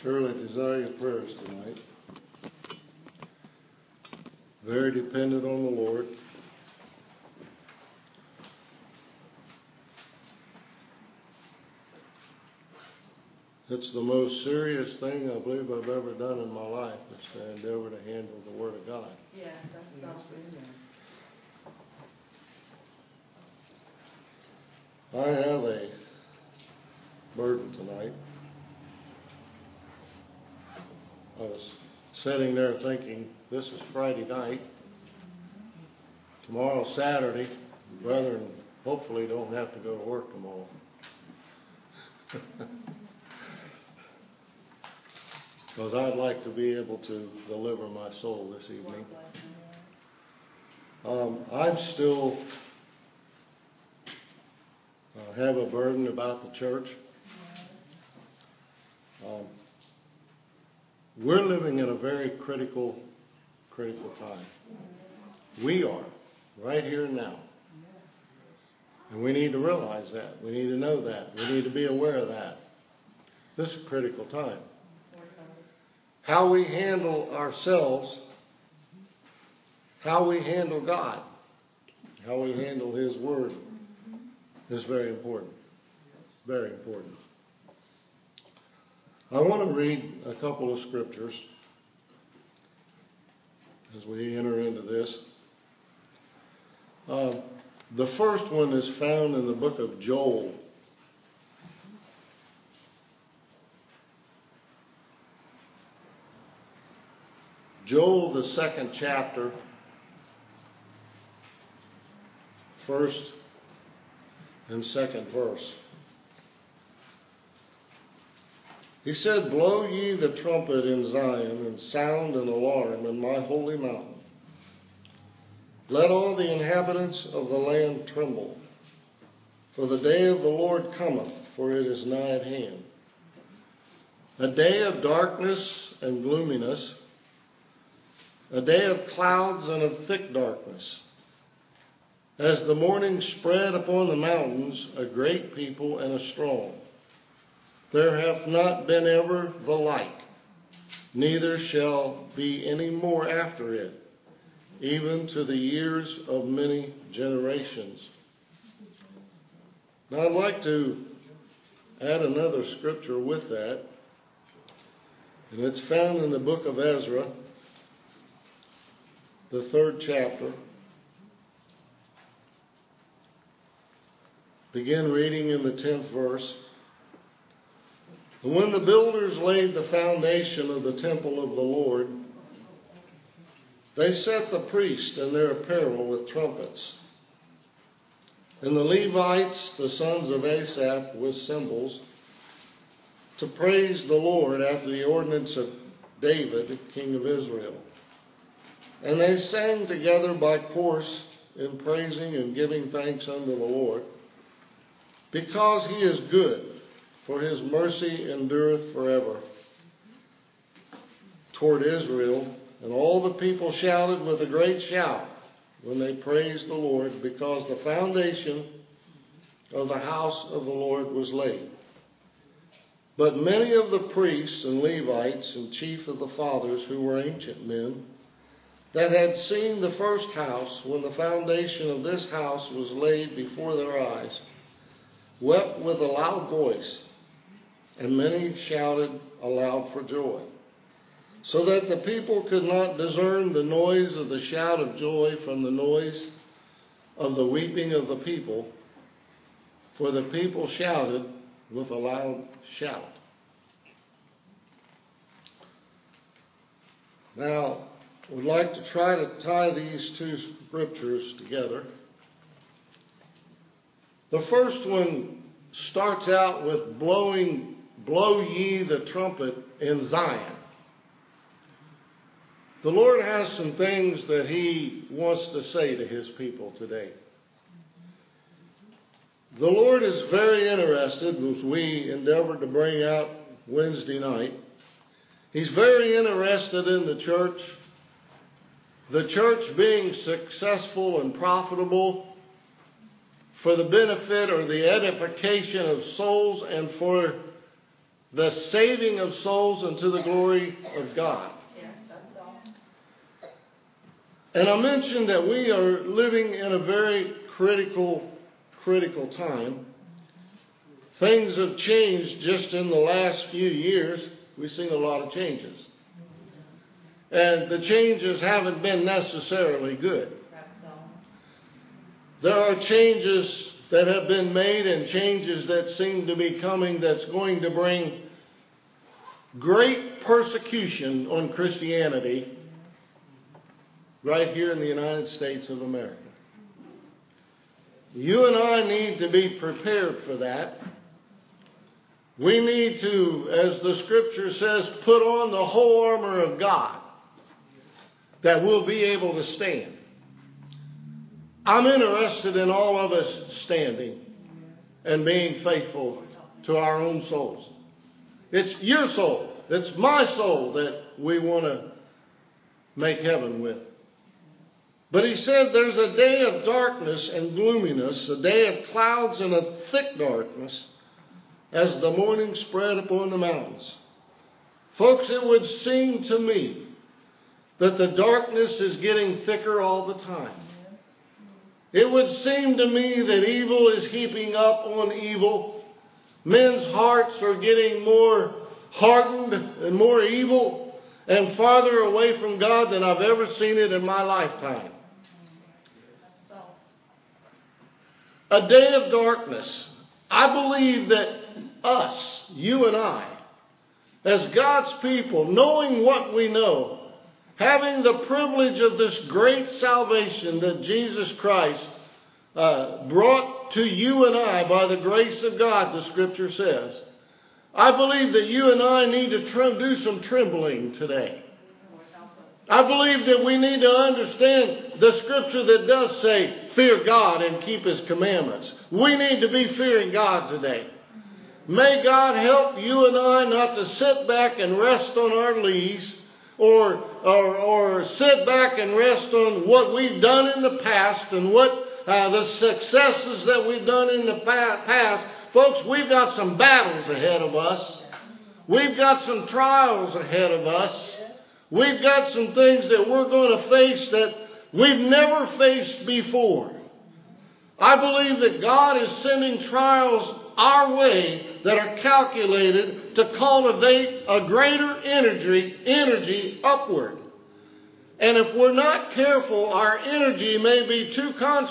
Surely desire your prayers tonight. Very dependent on the Lord. It's the most serious thing I believe I've ever done in my life, is to endeavor to handle the Word of God. Yeah, that's awesome. I have a burden tonight. I was sitting there thinking, this is Friday night. Tomorrow's Saturday. Brethren hopefully don't have to go to work tomorrow. Because I'd like to be able to deliver my soul this evening. I'm still have a burden about the church. We're living in a very critical time. We are, right here and now. And we need to realize that. We need to know that. We need to be aware of that. This is a critical time. How we handle ourselves, how we handle God, how we handle His Word is very important. Very important. I want to read a couple of scriptures as we enter into this. The first one is found in the book of Joel. Joel, the 2nd chapter, first and 2nd verse. He said, "Blow ye the trumpet in Zion, and sound an alarm in my holy mountain. Let all the inhabitants of the land tremble. For the day of the Lord cometh, for it is nigh at hand. A day of darkness and gloominess, a day of clouds and of thick darkness. As the morning spread upon the mountains, a great people and a strong. There hath not been ever the like, neither shall be any more after it, even to the years of many generations." Now I'd like to add another scripture with that, and it's found in the book of Ezra, the 3rd chapter. Begin reading in the 10th verse. "And when the builders laid the foundation of the temple of the Lord, they set the priests in their apparel with trumpets, and the Levites, the sons of Asaph, with cymbals, to praise the Lord after the ordinance of David, king of Israel. And they sang together by course in praising and giving thanks unto the Lord, because He is good, for His mercy endureth forever, toward Israel. And all the people shouted with a great shout when they praised the Lord, because the foundation of the house of the Lord was laid. But many of the priests and Levites and chief of the fathers, who were ancient men, that had seen the first house, when the foundation of this house was laid before their eyes, wept with a loud voice, and many shouted aloud for joy, so that the people could not discern the noise of the shout of joy from the noise of the weeping of the people, for the people shouted with a loud shout." Now, we'd like to try to tie these two scriptures together. The first one starts out with blow ye the trumpet in Zion. The Lord has some things that He wants to say to His people today. The Lord is very interested, as we endeavored to bring out Wednesday night. He's very interested in the church being successful and profitable for the benefit or the edification of souls and for the saving of souls and to the glory of God. And I mentioned that we are living in a very critical time. Things have changed just in the last few years. We've seen a lot of changes. And the changes haven't been necessarily good. There are changes that have been made and changes that seem to be coming that's going to bring great persecution on Christianity right here in the United States of America. You and I need to be prepared for that. We need to, as the Scripture says, put on the whole armor of God that we'll be able to stand. I'm interested in all of us standing and being faithful to our own souls. It's your soul. It's my soul that we want to make heaven with. But he said there's a day of darkness and gloominess, a day of clouds and a thick darkness, as the morning spread upon the mountains. Folks, it would seem to me that the darkness is getting thicker all the time. It would seem to me that evil is heaping up on evil. Men's hearts are getting more hardened and more evil and farther away from God than I've ever seen it in my lifetime. A day of darkness. I believe that us, you and I, as God's people, knowing what we know, having the privilege of this great salvation that Jesus Christ brought to you and I by the grace of God, the Scripture says, I believe that you and I need to do some trembling today. I believe that we need to understand the Scripture that does say, fear God and keep His commandments. We need to be fearing God today. May God help you and I not to sit back and rest on our lees or sit back and rest on what we've done in the past and what the successes that we've done in the past. Folks, we've got some battles ahead of us. We've got some trials ahead of us. We've got some things that we're going to face that we've never faced before. I believe that God is sending trials our way that are calculated to cultivate a greater energy upward. And if we're not careful, our energy may be too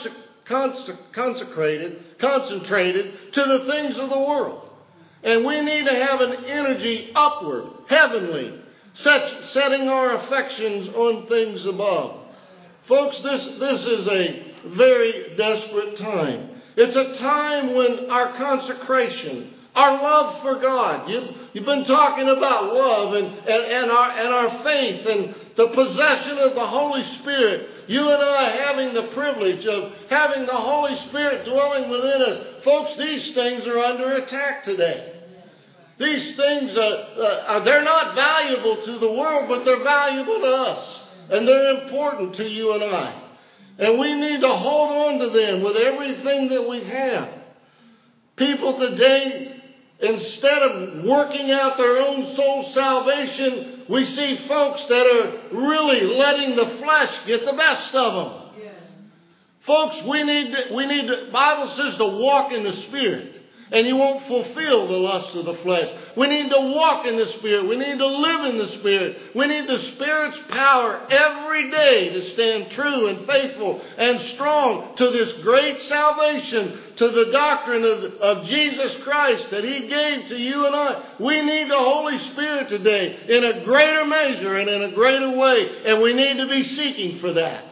concentrated to the things of the world. And we need to have an energy upward, heavenly, setting our affections on things above. Folks, this is a very desperate time. It's a time when our consecration, our love for God, you've been talking about love and our faith and the possession of the Holy Spirit. You and I having the privilege of having the Holy Spirit dwelling within us. Folks, these things are under attack today. These things, they're not valuable to the world, but they're valuable to us. And they're important to you and I. And we need to hold on to them with everything that we have. People today, instead of working out their own soul salvation, we see folks that are really letting the flesh get the best of them. Yes. Folks, we need to, Bible says to walk in the Spirit. And you won't fulfill the lust of the flesh. We need to walk in the Spirit. We need to live in the Spirit. We need the Spirit's power every day to stand true and faithful and strong to this great salvation, to the doctrine of Jesus Christ that He gave to you and I. We need the Holy Spirit today in a greater measure and in a greater way. And we need to be seeking for that.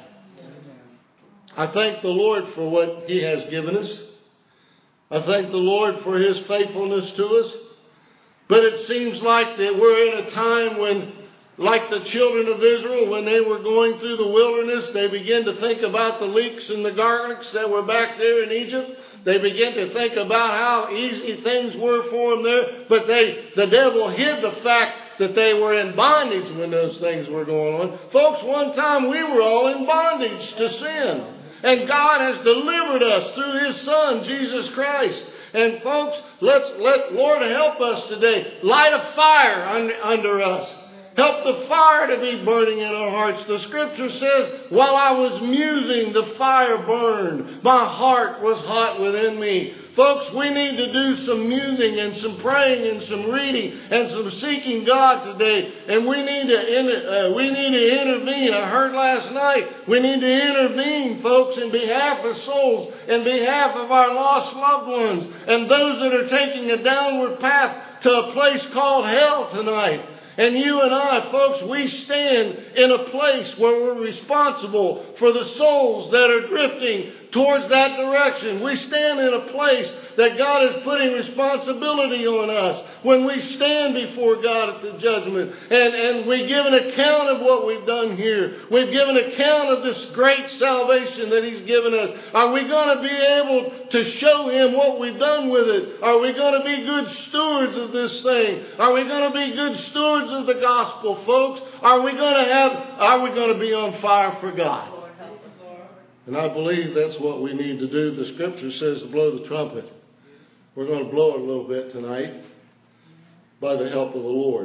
I thank the Lord for what He has given us. I thank the Lord for His faithfulness to us. But it seems like that we're in a time when, like the children of Israel, when they were going through the wilderness, they began to think about the leeks and the garlics that were back there in Egypt. They began to think about how easy things were for them there. But the devil hid the fact that they were in bondage when those things were going on. Folks, one time we were all in bondage to sin. And God has delivered us through His Son, Jesus Christ. And folks, let Lord help us today. Light a fire under us. Help the fire to be burning in our hearts. The scripture says, while I was musing, the fire burned. My heart was hot within me. Folks, we need to do some musing and some praying and some reading and some seeking God today. And we need to intervene. I heard last night, we need to intervene, folks, in behalf of souls, in behalf of our lost loved ones, and those that are taking a downward path to a place called hell tonight. And you and I, folks, we stand in a place where we're responsible for the souls that are drifting towards that direction. We stand in a place that God is putting responsibility on us when we stand before God at the judgment. And we give an account of what we've done here. We've given account of this great salvation that He's given us. Are we going to be able to show Him what we've done with it? Are we going to be good stewards of this thing? Are we going to be good stewards of the gospel, folks? Are we going to be on fire for God? And I believe that's what we need to do. The scripture says to blow the trumpet. We're going to blow it a little bit tonight by the help of the Lord.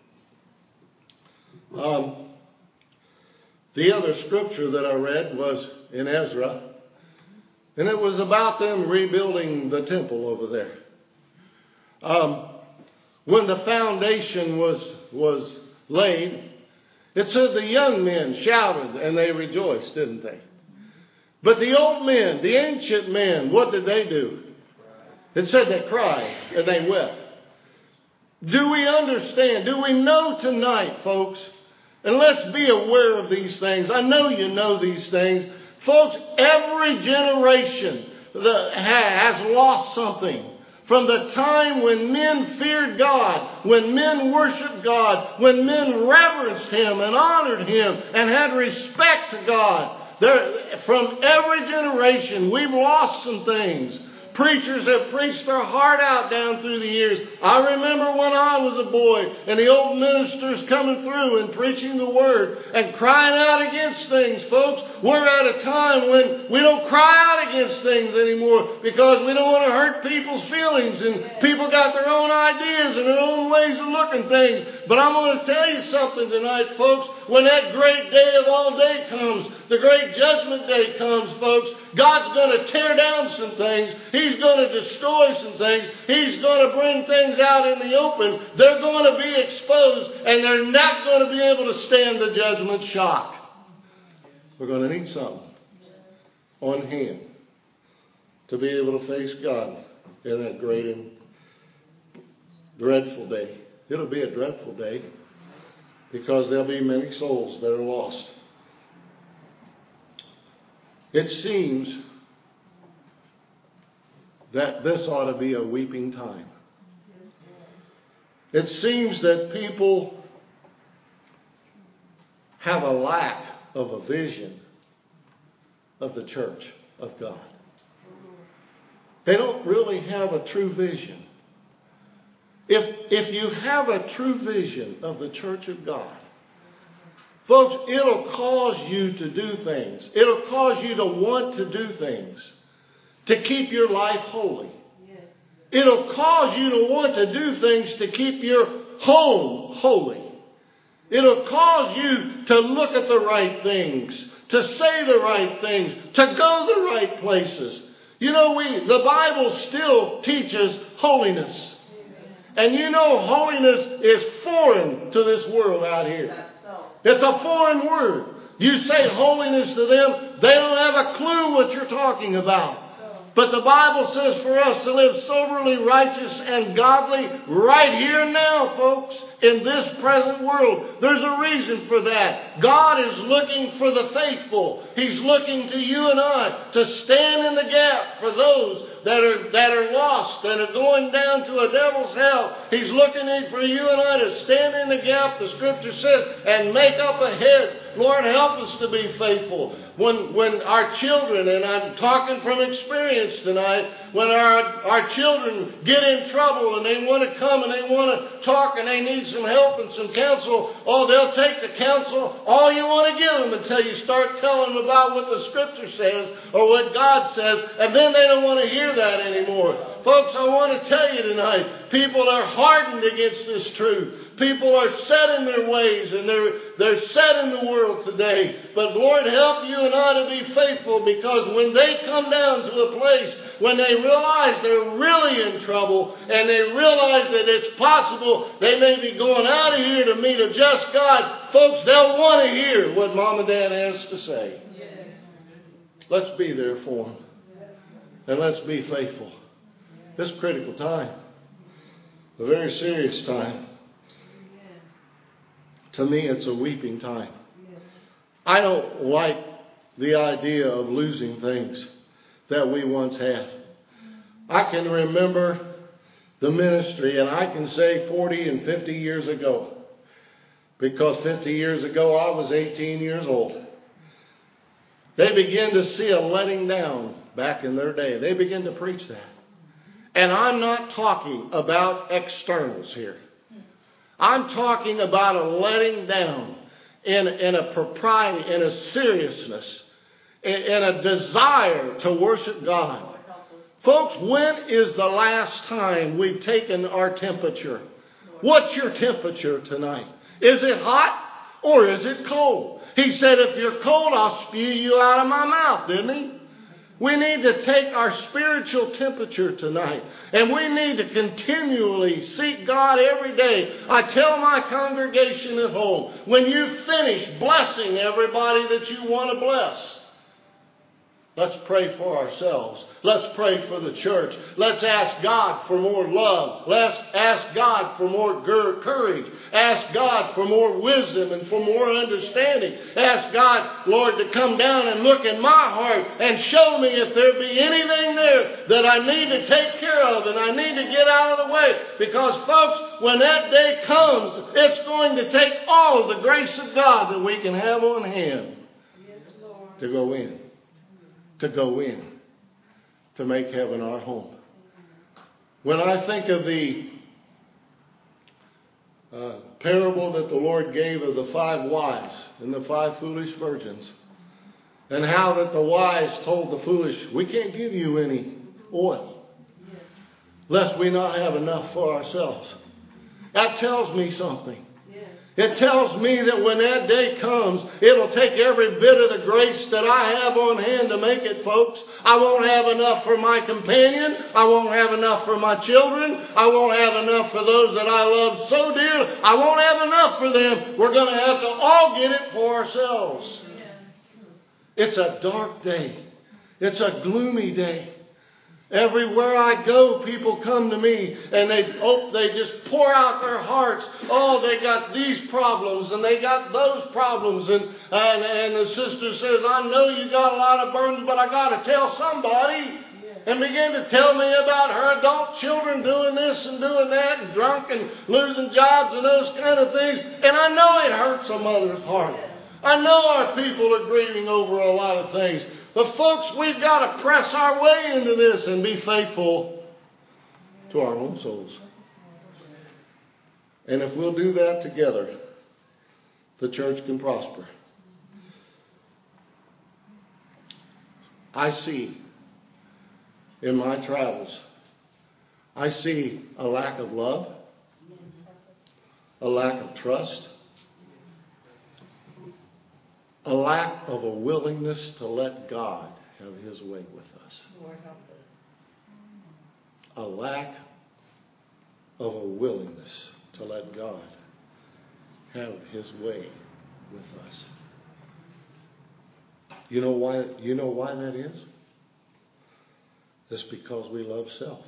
The other scripture that I read was in Ezra. And it was about them rebuilding the temple over there. When the foundation was laid, it said the young men shouted and they rejoiced, didn't they? But the old men, the ancient men, what did they do? It said they cried and they wept. Do we understand? Do we know tonight, folks? And let's be aware of these things. I know you know these things. Folks, every generation has lost something. From the time when men feared God, when men worshiped God, when men reverenced Him and honored Him and had respect to God. From every generation, we've lost some things. Preachers have preached their heart out down through the years. I remember when I was a boy and the old ministers coming through and preaching the word and crying out against things. Folks, we're at a time when we don't cry out against things anymore because we don't want to hurt people's feelings, and people got their own ideas and their own ways of looking things. But I'm going to tell you something tonight, folks. When that great day of all day comes, the great judgment day comes, folks, God's going to tear down some things. He's going to destroy some things. He's going to bring things out in the open. They're going to be exposed, and they're not going to be able to stand the judgment shock. We're going to need something on hand to be able to face God in that great and dreadful day. It'll be a dreadful day because there'll be many souls that are lost. It seems that this ought to be a weeping time. It seems that people have a lack of a vision of the church of God. They don't really have a true vision. If you have a true vision of the church of God, folks, it'll cause you to do things. It'll cause you to want to do things to keep your life holy. It'll cause you to want to do things to keep your home holy. It'll cause you to look at the right things, to say the right things, to go the right places. You know, the Bible still teaches holiness. And you know holiness is foreign to this world out here. It's a foreign word. You say holiness to them, they don't have a clue what you're talking about. But the Bible says for us to live soberly, righteous, and godly right here and now, folks, in this present world. There's a reason for that. God is looking for the faithful. He's looking to you and I to stand in the gap for those that are lost and are going down to a devil's hell. He's looking for you and I to stand in the gap, the scripture says, and make up a hedge. Lord, help us to be faithful. When our children, and I'm talking from experience tonight, when our children get in trouble and they want to come and they want to talk and they need some help and some counsel, they'll take the counsel all you want to give them until you start telling them about what the scripture says or what God says, and then they don't want to hear that anymore. Folks, I want to tell you tonight, people are hardened against this truth. People are set in their ways and they're set in the world today. But Lord, help you and I to be faithful, because when they come down to a place when they realize they're really in trouble and they realize that it's possible they may be going out of here to meet a just God, folks, they'll want to hear what Mom and Dad has to say. Yes. Let's be there for them. And let's be faithful. This critical time, a very serious time. To me, it's a weeping time. I don't like the idea of losing things that we once had. I can remember the ministry, and I can say 40 and 50 years ago, because 50 years ago I was 18 years old. They began to see a letting down back in their day. They began to preach that. And I'm not talking about externals here. I'm talking about a letting down in a propriety, in a seriousness, in a desire to worship God. Folks, when is the last time we've taken our temperature? What's your temperature tonight? Is it hot or is it cold? He said, if you're cold, I'll spew you out of my mouth, didn't he? We need to take our spiritual temperature tonight, and we need to continually seek God every day. I tell my congregation at home, when you finish blessing everybody that you want to bless, let's pray for ourselves. Let's pray for the church. Let's ask God for more love. Let's ask God for more courage. Ask God for more wisdom and for more understanding. Ask God, Lord, to come down and look in my heart and show me if there be anything there that I need to take care of and I need to get out of the way. Because, folks, when that day comes, it's going to take all of the grace of God that we can have on hand to go in. To go in, to make heaven our home. When I think of the parable that the Lord gave of the 5 wise and the 5 foolish virgins, and how that the wise told the foolish, we can't give you any oil, lest we not have enough for ourselves. That tells me something. It tells me that when that day comes, it'll take every bit of the grace that I have on hand to make it, folks. I won't have enough for my companion. I won't have enough for my children. I won't have enough for those that I love so dearly. I won't have enough for them. We're going to have to all get it for ourselves. It's a dark day. It's a gloomy day. Everywhere I go, people come to me and they just pour out their hearts. Oh, they got these problems and they got those problems. And the sister says, I know you got a lot of burdens, but I got to tell somebody. And began to tell me about her adult children doing this and doing that and drunk and losing jobs and those kind of things. And I know it hurts a mother's heart. I know our people are grieving over a lot of things. But folks, we've got to press our way into this and be faithful to our own souls. And if we'll do that together, the church can prosper. I see in my travels, I see a lack of love, a lack of trust, a lack of a willingness to let God have His way with us. A lack of a willingness to let God have His way with us. You know why that is? It's because we love self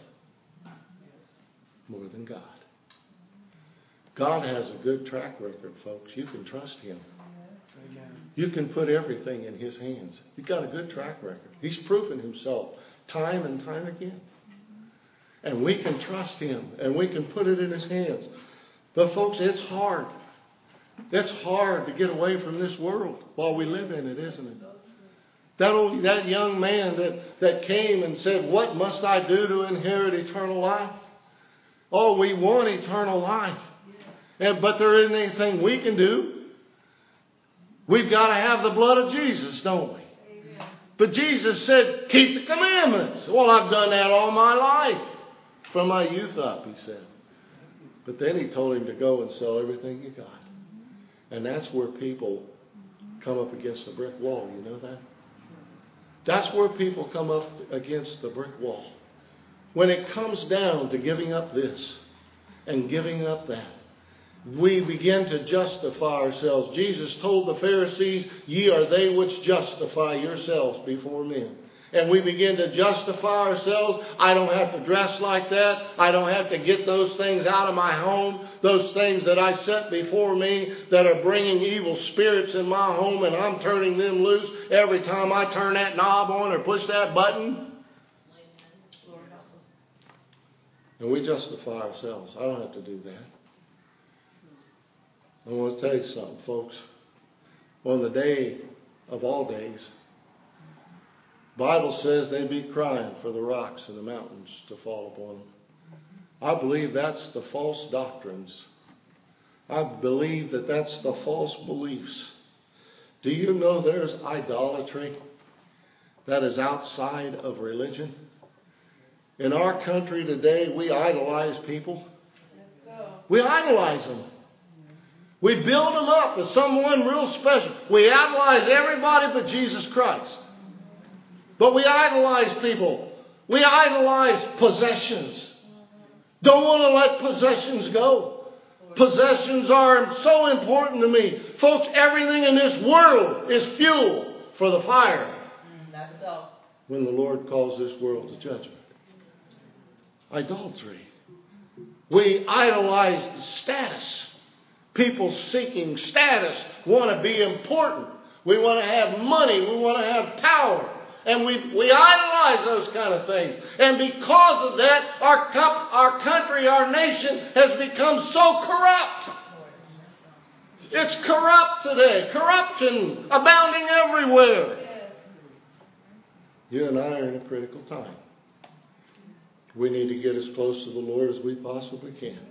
more than God. God has a good track record, folks. You can trust Him. You can put everything in His hands. He's got a good track record. He's proven Himself time and time again. And we can trust Him and we can put it in His hands. But folks, it's hard. It's hard to get away from this world while we live in it, isn't it? That young man that came and said, what must I do to inherit eternal life? Oh, we want eternal life. But there isn't anything we can do. We've got to have the blood of Jesus, don't we? Amen. But Jesus said, keep the commandments. Well, I've done that all my life. From my youth up, he said. But then he told him to go and sell everything you got. And that's where people come up against the brick wall. You know that? That's where people come up against the brick wall. When it comes down to giving up this and giving up that, we begin to justify ourselves. Jesus told the Pharisees, ye are they which justify yourselves before men. And we begin to justify ourselves. I don't have to dress like that. I don't have to get those things out of my home. Those things that I set before me that are bringing evil spirits in my home, and I'm turning them loose every time I turn that knob on or push that button. And we justify ourselves. I don't have to do that. I want to tell you something, folks. On the day of all days, the Bible says they'd be crying for the rocks and the mountains to fall upon them. I believe that's the false doctrines. I believe that that's the false beliefs. Do you know there's idolatry that is outside of religion? In our country today, we idolize people. We idolize them. We build them up as someone real special. We idolize everybody but Jesus Christ. But we idolize people. We idolize possessions. Don't want to let possessions go. Possessions are so important to me. Folks, everything in this world is fuel for the fire. When the Lord calls this world to judgment. Idolatry. We idolize the status. People seeking status want to be important. We want to have money. We want to have power. And we idolize those kind of things. And because of that, our country, our nation has become so corrupt. It's corrupt today. Corruption abounding everywhere. You and I are in a critical time. We need to get as close to the Lord as we possibly can.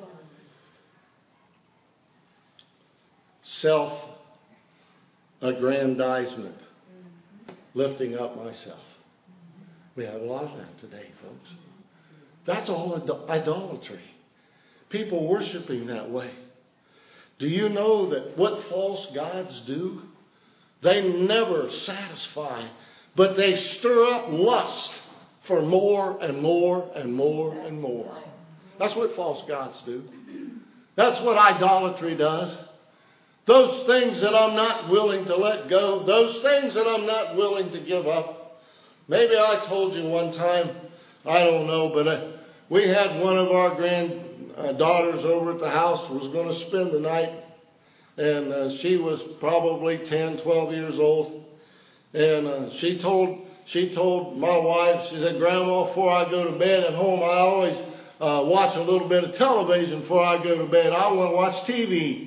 Self-aggrandizement. Lifting up myself. We have a lot of that today, folks. That's all idolatry. People worshiping that way. Do you know that what false gods do? They never satisfy, but they stir up lust for more and more and more and more. That's what false gods do. That's what idolatry does. Those things that I'm not willing to let go, those things that I'm not willing to give up. Maybe I told you one time, I don't know, but we had one of our granddaughters over at the house, was going to spend the night. And she was probably 10, 12 years old. And she told my wife, she said, Grandma, before I go to bed at home, I always watch a little bit of television before I go to bed. I want to watch TV.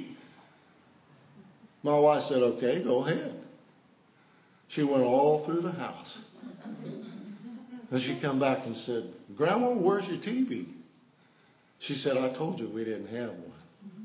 My wife said, okay, go ahead. She went all through the house. And she come back and said, Grandma, where's your TV? She said, I told you we didn't have one.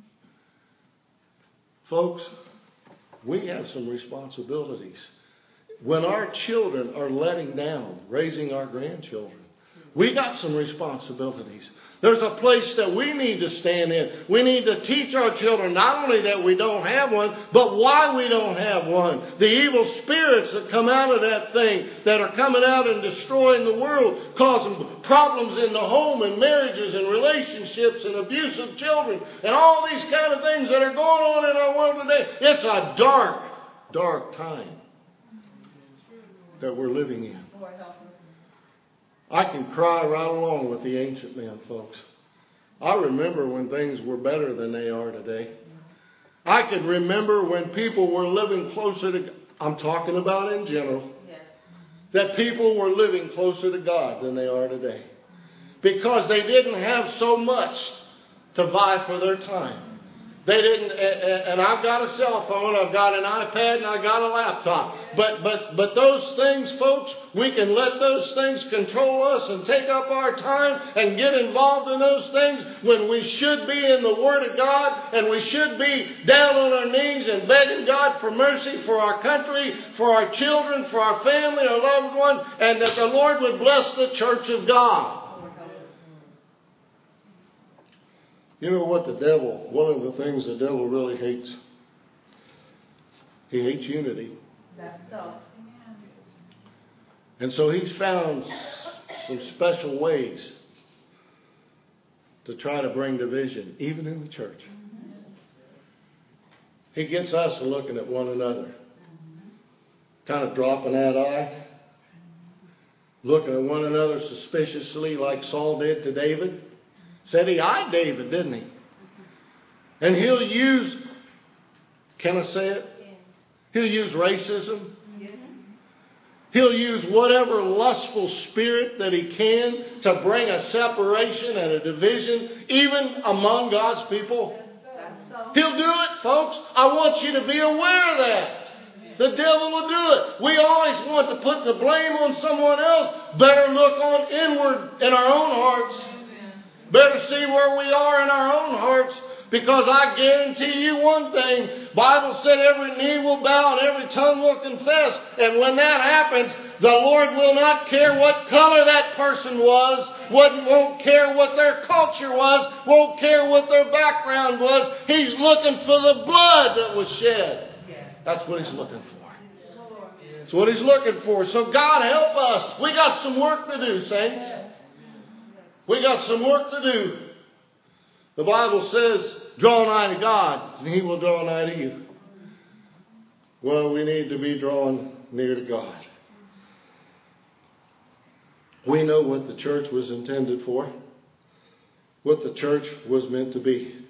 Folks, we have some responsibilities. When our children are letting down, raising our grandchildren, we got some responsibilities. There's a place that we need to stand in. We need to teach our children not only that we don't have one, but why we don't have one. The evil spirits that come out of that thing, that are coming out and destroying the world, causing problems in the home and marriages and relationships and abuse of children and all these kind of things that are going on in our world today. It's a dark, dark time that we're living in. I can cry right along with the ancient men, folks. I remember when things were better than they are today. I can remember when people were living closer to, I'm talking about in general, that people were living closer to God than they are today. Because they didn't have so much to vie for their time. They didn't, and I've got a cell phone, I've got an iPad, and I've got a laptop. But those things, folks, we can let those things control us and take up our time and get involved in those things when we should be in the Word of God, and we should be down on our knees and begging God for mercy for our country, for our children, for our family, our loved ones, and that the Lord would bless the church of God. You know what one of the things the devil really hates? He hates unity. That's so. And so he's found some special ways to try to bring division, even in the church. He gets us looking at one another, kind of dropping that eye, looking at one another suspiciously like Saul did to David. Said he eyed David, didn't he? And he'll use, can I say it? He'll use racism. He'll use whatever lustful spirit that he can to bring a separation and a division, even among God's people. He'll do it, folks. I want you to be aware of that. The devil will do it. We always want to put the blame on someone else. Better look on inward in our own hearts. Better see where we are in our own hearts. Because I guarantee you one thing. Bible said every knee will bow and every tongue will confess. And when that happens, the Lord will not care what color that person was. Won't care what their culture was. Won't care what their background was. He's looking for the blood that was shed. That's what he's looking for. That's what he's looking for. So God help us. We got some work to do, saints. We got some work to do. The Bible says, draw nigh to God, and He will draw nigh to you. Well, we need to be drawn near to God. We know what the church was intended for, what the church was meant to be.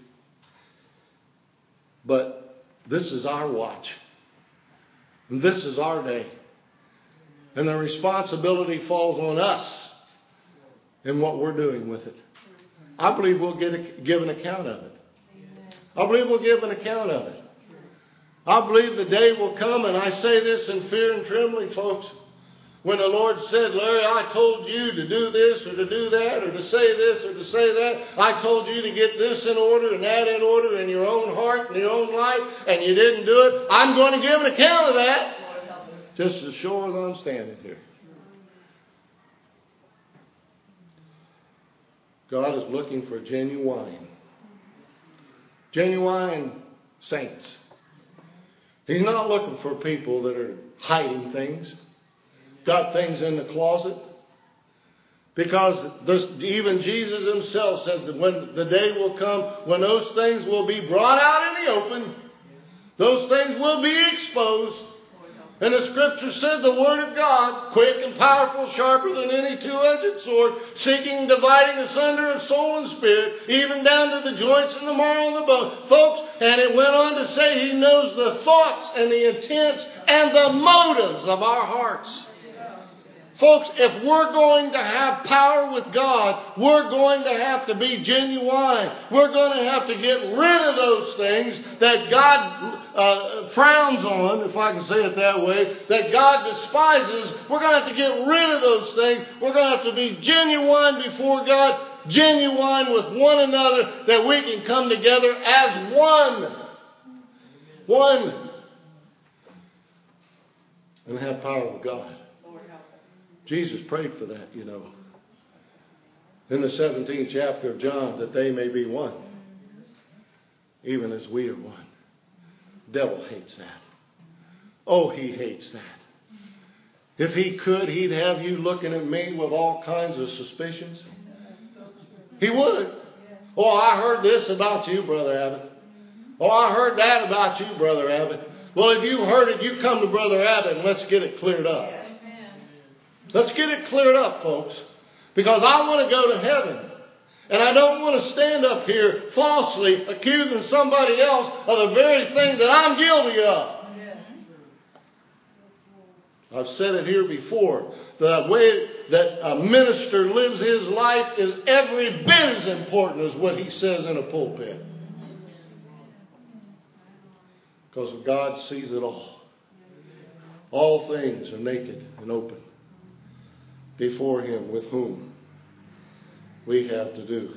But this is our watch. And this is our day. And the responsibility falls on us in what we're doing with it. I believe we'll give an account of it. I believe we'll give an account of it. I believe the day will come, and I say this in fear and trembling, folks. When the Lord said, Larry, I told you to do this or to do that or to say this or to say that. I told you to get this in order and that in order in your own heart and your own life, and you didn't do it. I'm going to give an account of that. Just as sure as I'm standing here. God is looking for genuine saints. He's not looking for people that are hiding things, got things in the closet. Because even Jesus himself said that when the day will come when those things will be brought out in the open, those things will be exposed. And the scripture said the word of God, quick and powerful, sharper than any two-edged sword, seeking, dividing asunder of soul and spirit, even down to the joints and the marrow of the bone. Folks, and it went on to say He knows the thoughts and the intents and the motives of our hearts. Folks, if we're going to have power with God, we're going to have to be genuine. We're going to have to get rid of those things that God frowns on, if I can say it that way, that God despises. We're going to have to get rid of those things. We're going to have to be genuine before God, genuine with one another, that we can come together as one. One. And have power with God. Jesus prayed for that, you know. In the 17th chapter of John, that they may be one, even as we are one. The devil hates that. Oh, he hates that. If he could, he'd have you looking at me with all kinds of suspicions. He would. Oh, I heard this about you, Brother Abbott. Oh, I heard that about you, Brother Abbott. Well, if you heard it, you come to Brother Abbott and let's get it cleared up. Let's get it cleared up, folks. Because I want to go to heaven. And I don't want to stand up here falsely accusing somebody else of the very thing that I'm guilty of. I've said it here before. The way that a minister lives his life is every bit as important as what he says in a pulpit. Because God sees it all. All things are naked and open before Him, with whom we have to do.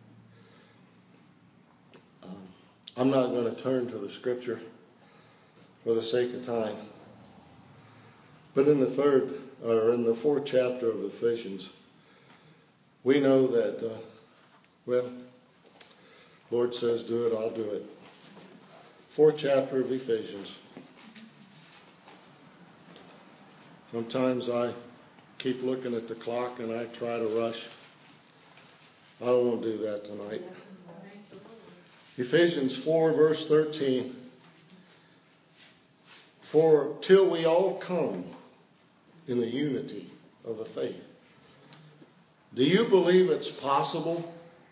I'm not going to turn to the scripture for the sake of time. But in the fourth chapter of Ephesians, we know that, Lord says, do it, I'll do it. 4th chapter of Ephesians. Sometimes I keep looking at the clock and I try to rush. I don't want to do that tonight. Ephesians 4 verse 13. For till we all come in the unity of the faith. Do you believe it's possible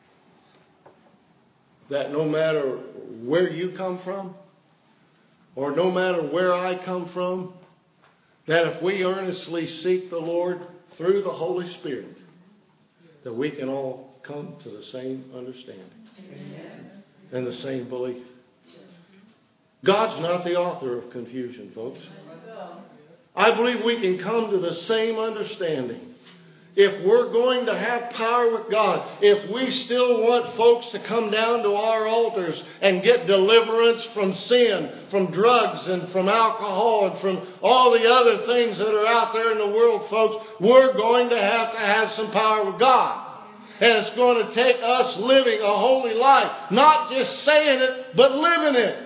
that no matter where you come from, or no matter where I come from, that if we earnestly seek the Lord through the Holy Spirit, that we can all come to the same understanding and the same belief? God's not the author of confusion, folks. I believe we can come to the same understanding. If we're going to have power with God, if we still want folks to come down to our altars and get deliverance from sin, from drugs and from alcohol and from all the other things that are out there in the world, folks, we're going to have some power with God. And it's going to take us living a holy life. Not just saying it, but living it.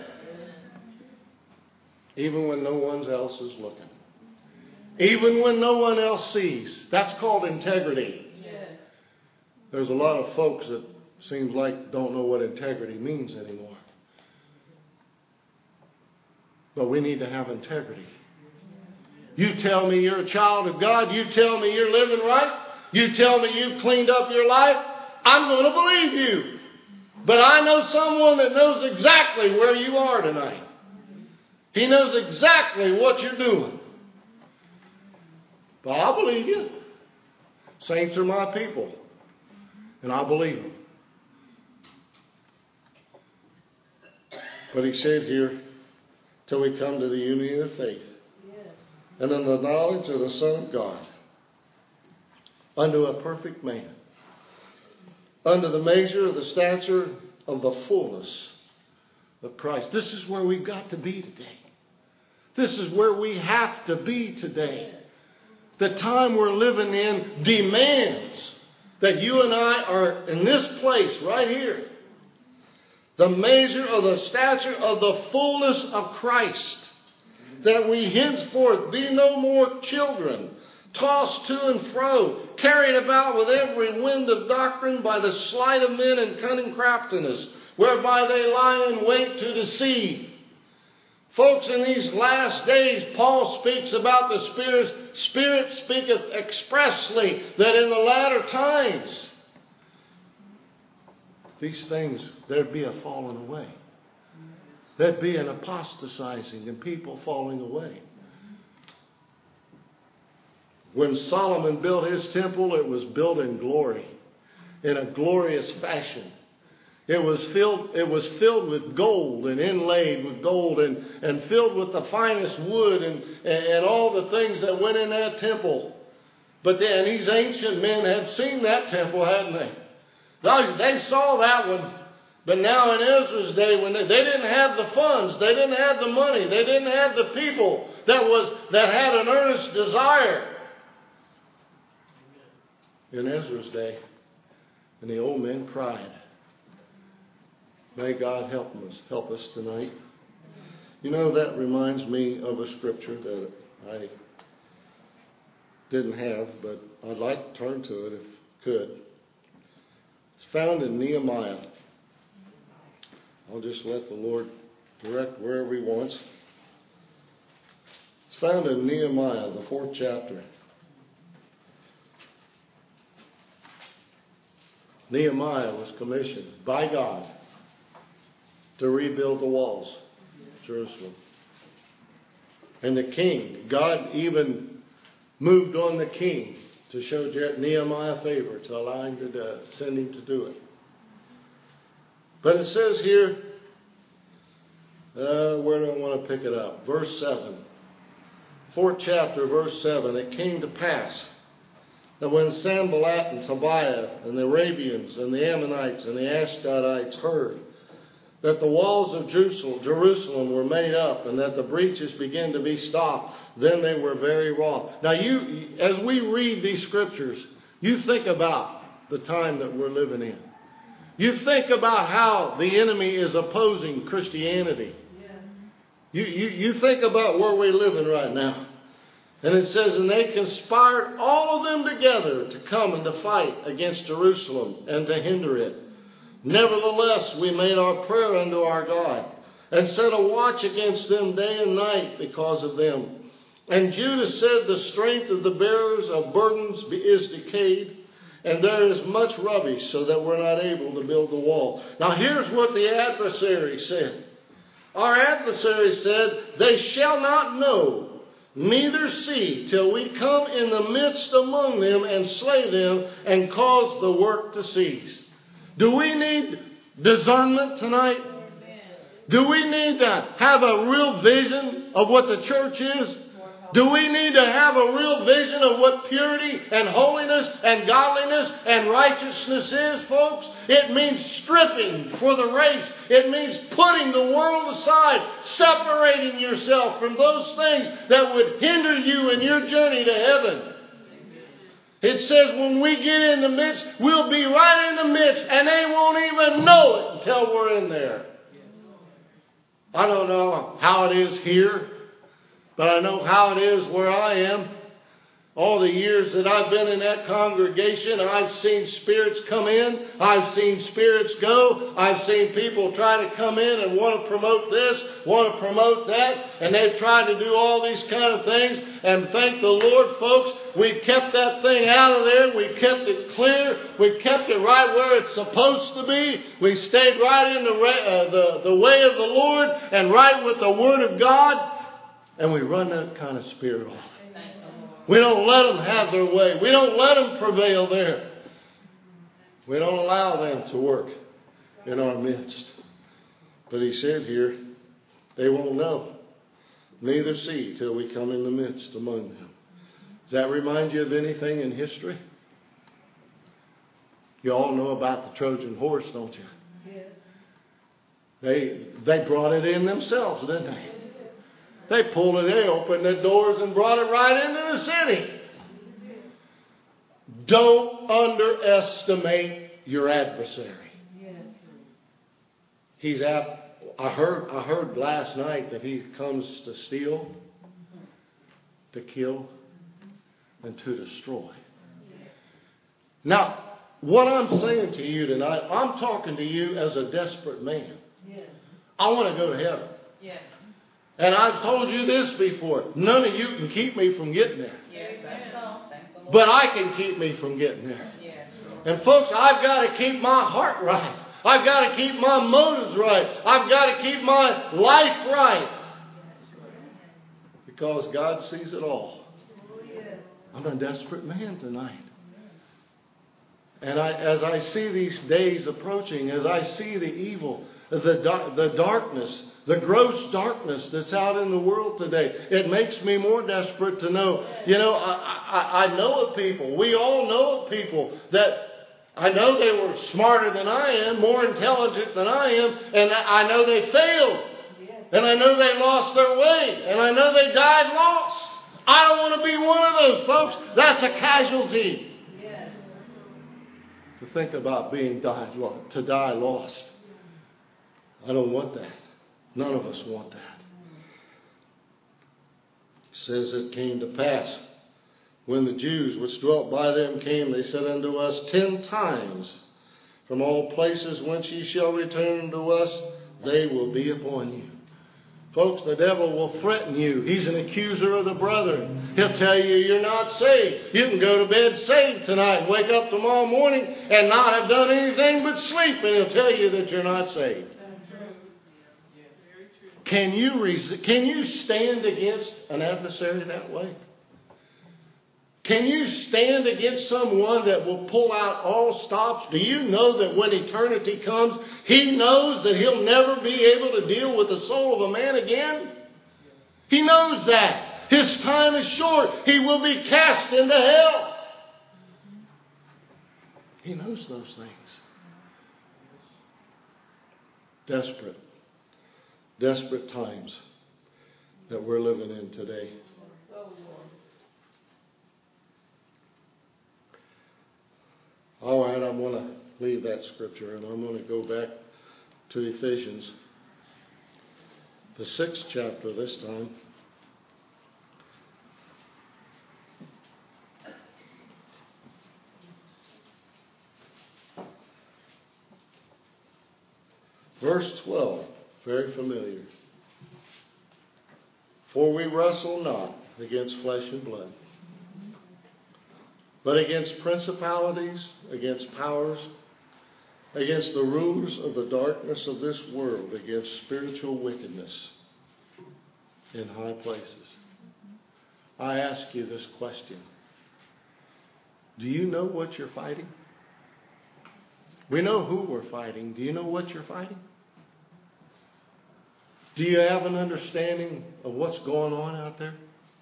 Even when no one else is looking. Even when no one else sees. That's called integrity. Yes. There's a lot of folks that seems like don't know what integrity means anymore. But we need to have integrity. You tell me you're a child of God. You tell me you're living right. You tell me you've cleaned up your life. I'm going to believe you. But I know someone that knows exactly where you are tonight. He knows exactly what you're doing. But I believe you. Saints are my people. And I believe them. But he said here, till we come to the unity of faith. And in the knowledge of the Son of God. Unto a perfect man. Unto the measure of the stature of the fullness of Christ. This is where we've got to be today. This is where we have to be today. The time we're living in demands that you and I are in this place right here. The measure of the stature of the fullness of Christ. That we henceforth be no more children, tossed to and fro, carried about with every wind of doctrine by the sleight of men and cunning craftiness, whereby they lie in wait to deceive. Folks, in these last days, Paul speaks about the Spirit. Spirit speaketh expressly that in the latter times, these things, there'd be a falling away. There'd be an apostatizing and people falling away. When Solomon built his temple, it was built in glory, in a glorious fashion. It was filled with gold and inlaid with gold and filled with the finest wood and all the things that went in that temple. But then these ancient men had seen that temple, hadn't they? They saw that one. But now in Ezra's day, when they didn't have the funds, they didn't have the money, they didn't have the people that had an earnest desire. In Ezra's day, and the old men cried. May God help us tonight. You know, that reminds me of a scripture that I didn't have, but I'd like to turn to it if I could. It's found in Nehemiah. I'll just let the Lord direct wherever He wants. It's found in Nehemiah, the 4th chapter. Nehemiah was commissioned by God to rebuild the walls of Jerusalem. And the king, God even moved on the king to show Nehemiah favor, to allow him to send him to do it. But it says here, where do I want to pick it up? Verse 7. 4th chapter, verse 7. It came to pass that when Sanballat and Tobiah and the Arabians and the Ammonites and the Ashdodites heard that the walls of Jerusalem were made up and that the breaches began to be stopped, then they were very wroth. Now, as we read these scriptures, you think about the time that we're living in. You think about how the enemy is opposing Christianity. You think about where we're living right now. And it says, and they conspired all of them together to come and to fight against Jerusalem and to hinder it. Nevertheless, we made our prayer unto our God and set a watch against them day and night because of them. And Judah said, the strength of the bearers of burdens is decayed, and there is much rubbish, so that we're not able to build the wall. Now here's what the adversary said. Our adversary said, they shall not know, neither see, till we come in the midst among them and slay them and cause the work to cease. Do we need discernment tonight? Do we need to have a real vision of what the church is? Do we need to have a real vision of what purity and holiness and godliness and righteousness is, folks? It means stripping for the race. It means putting the world aside, separating yourself from those things that would hinder you in your journey to heaven. It says when we get in the midst, we'll be right in the midst, and they won't even know it until we're in there. I don't know how it is here, but I know how it is where I am. All the years that I've been in that congregation, I've seen spirits come in. I've seen spirits go. I've seen people try to come in and want to promote this, want to promote that. And they've tried to do all these kind of things. And thank the Lord, folks, we kept that thing out of there. We kept it clear. We kept it right where it's supposed to be. We stayed right in the way of the Lord and right with the Word of God. And we run that kind of spirit off. We don't let them have their way. We don't let them prevail there. We don't allow them to work in our midst. But he said here, they won't know, neither see, till we come in the midst among them. Does that remind you of anything in history? You all know about the Trojan horse, don't you? They brought it in themselves, didn't they? They pulled it, they opened the doors and brought it right into the city. Don't underestimate your adversary. I heard last night that he comes to steal, to kill, and to destroy. Now, what I'm saying to you tonight, I'm talking to you as a desperate man. I want to go to heaven. And I've told you this before. None of you can keep me from getting there. But I can keep me from getting there. And folks, I've got to keep my heart right. I've got to keep my motives right. I've got to keep my life right. Because God sees it all. I'm a desperate man tonight. And as I see these days approaching, as I see the evil, the darkness, the gross darkness that's out in the world today, it makes me more desperate to know. You know, I know of people. We all know of people that I know they were smarter than I am, more intelligent than I am, and I know they failed. And I know they lost their way. And I know they died lost. I don't want to be one of those folks. That's a casualty. To think about to die lost. I don't want that. None of us want that. It says it came to pass, when the Jews which dwelt by them came, they said unto us 10 times, from all places whence ye shall return to us, they will be upon you. Folks, the devil will threaten you. He's an accuser of the brethren. He'll tell you you're not saved. You can go to bed saved tonight and wake up tomorrow morning and not have done anything but sleep, and he'll tell you that you're not saved. Can you stand against an adversary that way? Can you stand against someone that will pull out all stops? Do you know that when eternity comes, he knows that he'll never be able to deal with the soul of a man again? He knows that. His time is short. He will be cast into hell. He knows those things. Desperate times that we're living in today. All right, I'm going to leave that scripture and I'm going to go back to Ephesians, the 6th chapter this time. Verse 12, very familiar. For we wrestle not against flesh and blood, but against principalities, against powers, against the rulers of the darkness of this world, against spiritual wickedness in high places. I ask you this question. Do you know what you're fighting? We know who we're fighting. Do you know what you're fighting? Do you have an understanding of what's going on out there?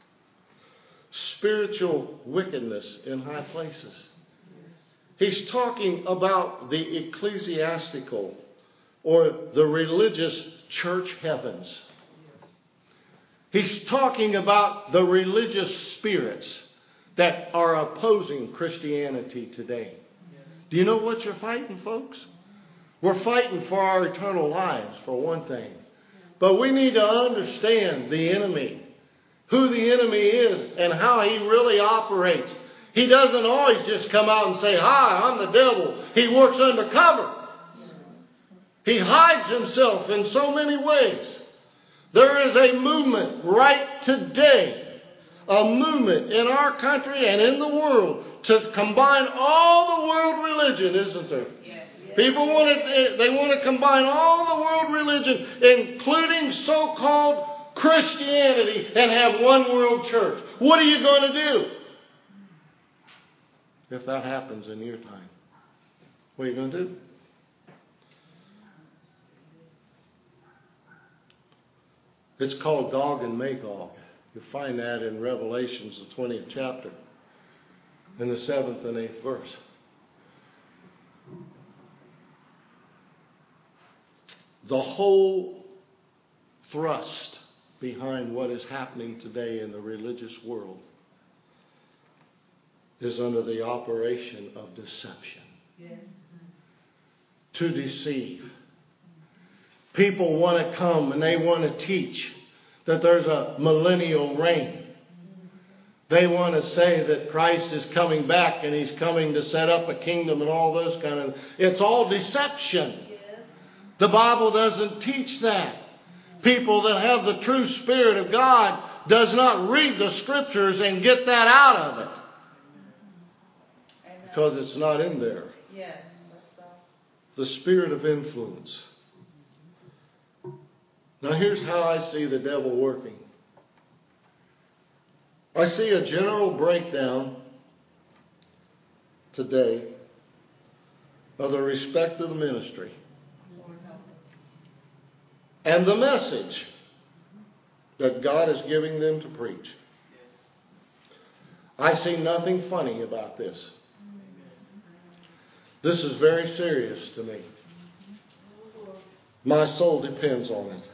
Spiritual wickedness in high places. He's talking about the ecclesiastical or the religious church heavens. He's talking about the religious spirits that are opposing Christianity today. Do you know what you're fighting, folks? We're fighting for our eternal lives, for one thing. But we need to understand the enemy, who the enemy is, and how he really operates. He doesn't always just come out and say, "Hi, I'm the devil." He works undercover. He hides himself in so many ways. There is a movement right today, a movement in our country and in the world to combine all the world religion, isn't there? People want to combine all the world religion, including so-called Christianity, and have one world church. What are you going to do if that happens in your time? What are you going to do? It's called Gog and Magog. You find that in Revelations, the 20th chapter, in the 7th and 8th verse. The whole thrust behind what is happening today in the religious world is under the operation of deception. Yes. To deceive. People want to come and they want to teach that there's a millennial reign. They want to say that Christ is coming back and he's coming to set up a kingdom and all those kind of... It's all deception. The Bible doesn't teach that. People that have the true Spirit of God does not read the Scriptures and get that out of it. Because it's not in there. The spirit of influence. Now here's how I see the devil working. I see a general breakdown today of the respect of the ministry and the message that God is giving them to preach. I see nothing funny about this. This is very serious to me. My soul depends on it.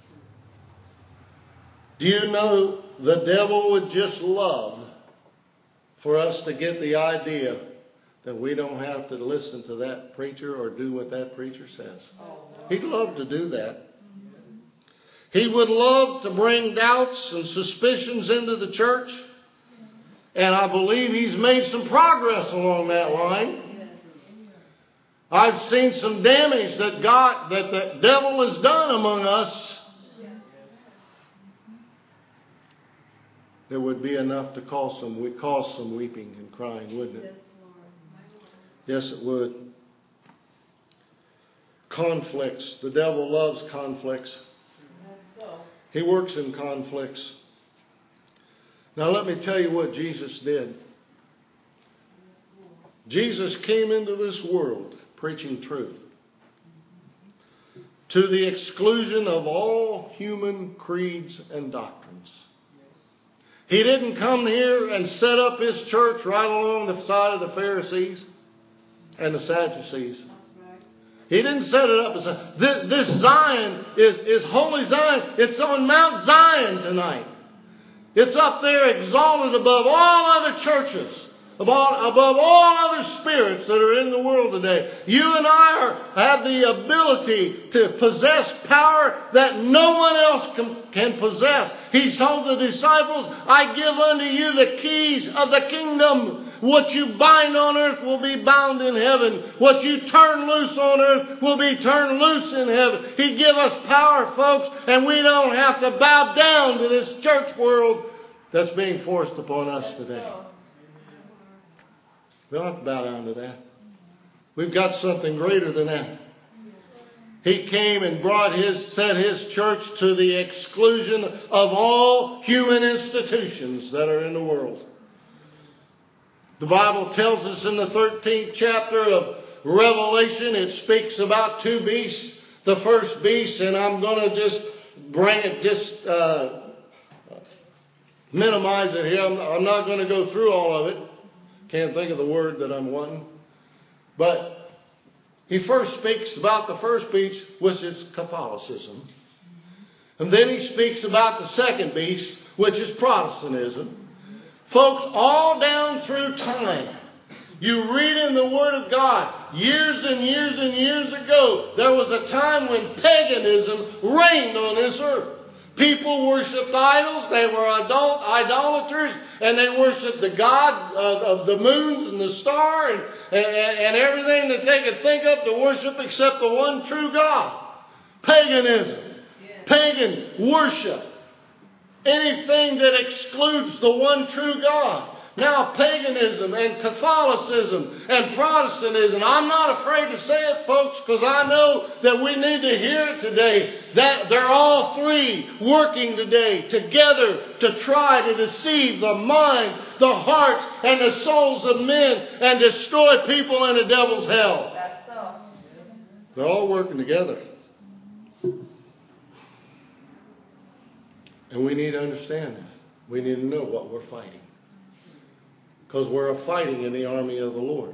Do you know the devil would just love for us to get the idea that we don't have to listen to that preacher or do what that preacher says? He'd love to do that. He would love to bring doubts and suspicions into the church. And I believe he's made some progress along that line. I've seen some damage that the devil has done among us. There would be enough to cause some weeping and crying, wouldn't it? Yes, it would. Conflicts. The devil loves conflicts. He works in conflicts. Now let me tell you what Jesus did. Jesus came into this world preaching truth, to the exclusion of all human creeds and doctrines. He didn't come here and set up his church right along the side of the Pharisees and the Sadducees. He didn't set it up as this Zion is holy Zion. It's on Mount Zion tonight. It's up there exalted above all other churches above all other spirits that are in the world today. You and I have the ability to possess power that no one else can possess. He told the disciples, I give unto you the keys of the kingdom. What you bind on earth will be bound in heaven. What you turn loose on earth will be turned loose in heaven. He give us power, folks, and we don't have to bow down to this church world that's being forced upon us today. We don't have to bow down to that. We've got something greater than that. He came and set his church to the exclusion of all human institutions that are in the world. The Bible tells us in the 13th chapter of Revelation, it speaks about two beasts. The first beast, and I'm going to just minimize it here. I'm not going to go through all of it. Can't think of the word that I'm wanting. But he first speaks about the first beast, which is Catholicism. And then he speaks about the second beast, which is Protestantism. Folks, all down through time, you read in the Word of God, years and years and years ago, there was a time when paganism reigned on this earth. People worshipped idols, they were idolaters, and they worshipped the god of the moons and the star and everything that they could think of to worship except the one true God. Paganism, pagan worship. Anything that excludes the one true God. Now paganism and Catholicism and Protestantism. I'm not afraid to say it, folks, because I know that we need to hear it today. That they're all three working today together to try to deceive the minds, the hearts, and the souls of men and destroy people in the devil's hell. That's so. They're all working together. And we need to understand that. We need to know what we're fighting. Because we're fighting in the army of the Lord.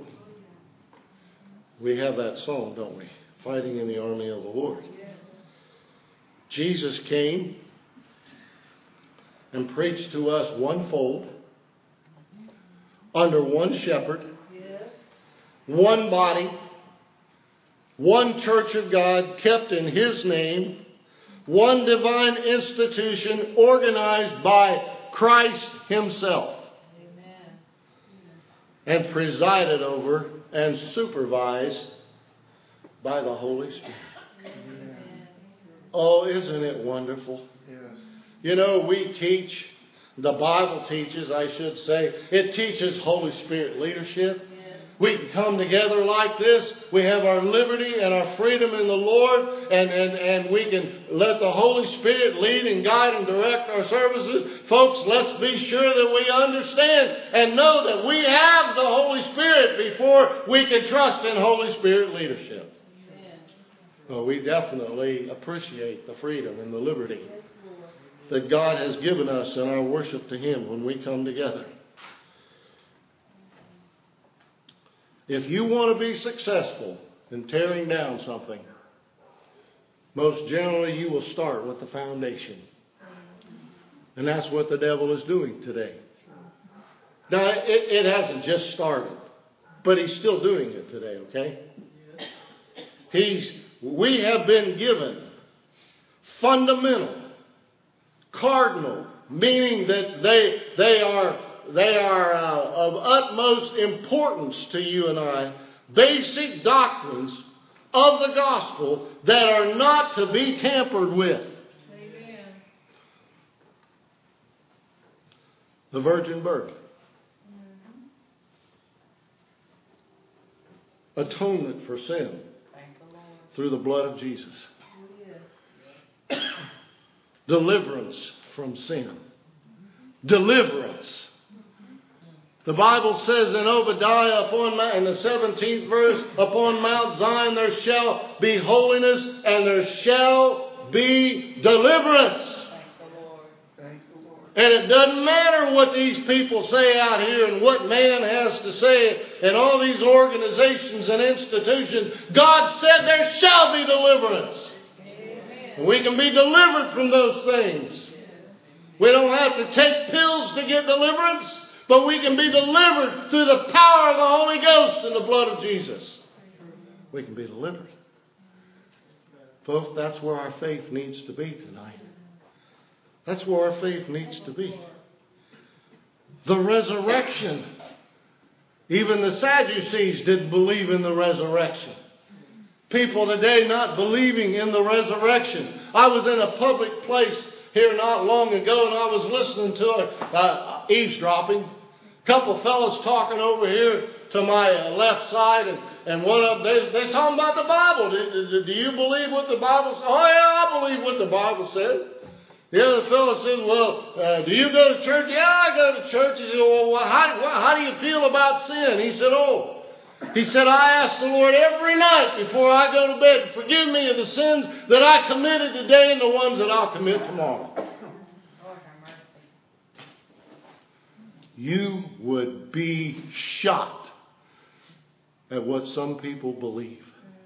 We have that song, don't we? Fighting in the army of the Lord. Jesus came and preached to us one fold, under one shepherd, one body, one church of God kept in His name, one divine institution organized by Christ Himself. And presided over and supervised by the Holy Spirit. Amen. Oh, isn't it wonderful? Yes. You know, we teach, the Bible teaches, I should say, it teaches Holy Spirit leadership. We can come together like this. We have our liberty and our freedom in the Lord. And we can let the Holy Spirit lead and guide and direct our services. Folks, let's be sure that we understand and know that we have the Holy Spirit before we can trust in Holy Spirit leadership. Well, we definitely appreciate the freedom and the liberty that God has given us in our worship to Him when we come together. If you want to be successful in tearing down something, most generally you will start with the foundation. And that's what the devil is doing today. Now, it hasn't just started, but he's still doing it today, okay? We have been given fundamental, cardinal, meaning that they are of utmost importance to you and I, basic doctrines of the gospel that are not to be tampered with. Amen. The virgin birth. Atonement for sin through the blood of Jesus. Deliverance from sin. Deliverance. The Bible says in Obadiah, in the 17th verse, upon Mount Zion there shall be holiness and there shall be deliverance. And it doesn't matter what these people say out here and what man has to say and all these organizations and institutions. God said there shall be deliverance. Amen. And we can be delivered from those things. We don't have to take pills to get deliverance. But we can be delivered through the power of the Holy Ghost and the blood of Jesus. We can be delivered. Folks, that's where our faith needs to be tonight. That's where our faith needs to be. The resurrection. Even the Sadducees didn't believe in the resurrection. People today not believing in the resurrection. I was in a public place here not long ago, and I was listening to eavesdropping. A couple fellas talking over here to my left side, and one of them, they're talking about the Bible. Do you believe what the Bible says? Oh yeah, I believe what the Bible says. The other fellow says, well, do you go to church? Yeah, I go to church. He said, well, how do you feel about sin? He said, I ask the Lord every night before I go to bed, forgive me of the sins that I committed today and the ones that I'll commit tomorrow. You would be shocked at what some people believe.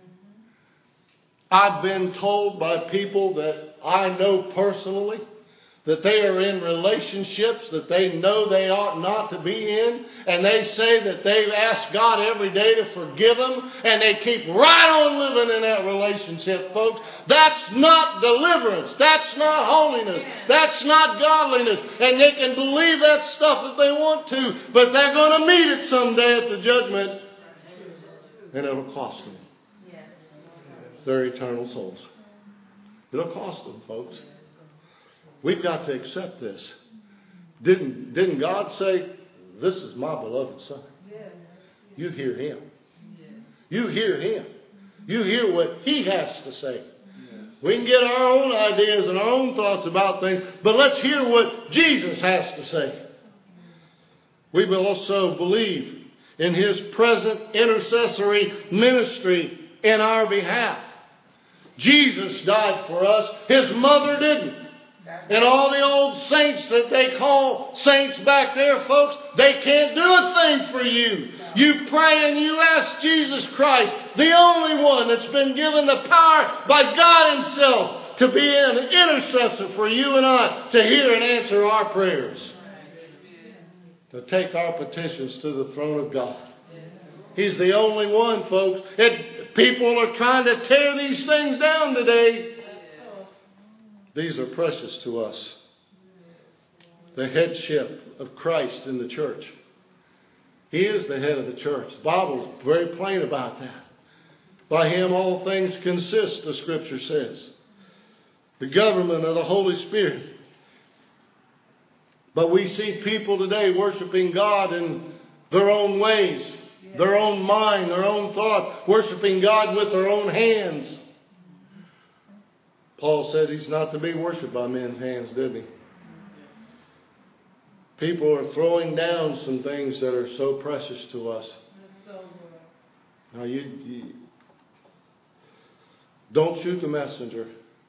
I've been told by people that I know personally that they are in relationships that they know they ought not to be in, and they say that they've asked God every day to forgive them, and they keep right on living in that relationship, folks. That's not deliverance. That's not holiness. That's not godliness. And they can believe that stuff if they want to, but they're going to meet it someday at the judgment, and it'll cost them their eternal souls. It'll cost them, folks. We've got to accept this. Didn't God say, this is my beloved Son? You hear Him. You hear Him. You hear what He has to say. We can get our own ideas and our own thoughts about things, but let's hear what Jesus has to say. We will also believe in His present intercessory ministry in our behalf. Jesus died for us. His mother didn't. And all the old saints that they call saints back there, folks, they can't do a thing for you. You pray and you ask Jesus Christ, the only one that's been given the power by God Himself to be an intercessor for you and I, to hear and answer our prayers, to take our petitions to the throne of God. He's the only one, folks. People are trying to tear these things down today. These are precious to us. The headship of Christ in the church. He is the head of the church. The Bible is very plain about that. By Him all things consist, the Scripture says. The government of the Holy Spirit. But we see people today worshiping God in their own ways, their own mind, their own thought, worshiping God with their own hands. Paul said He's not to be worshipped by men's hands, didn't he? People are throwing down some things that are so precious to us. Now, you don't shoot the messenger.